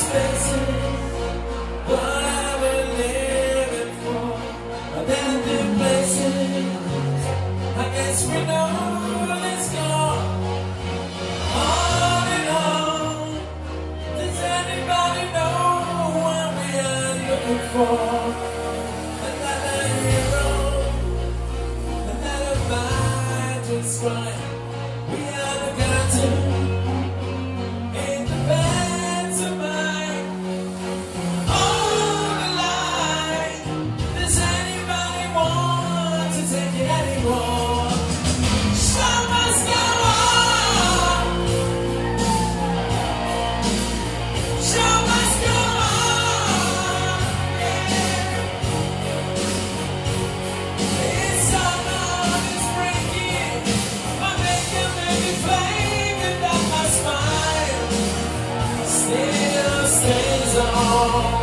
expensive, what I've been living for. I've been to places, I guess we know it's gone. On and on, does anybody know what we are looking for? Another hero, another fight just right. We are the curtain in the beds of mine. On the line, does anybody want to take it anymore? Show must go on. Show must go on. Yeah. It's summer, it's breaking. My makeup made me fake, and that my smile still stays on.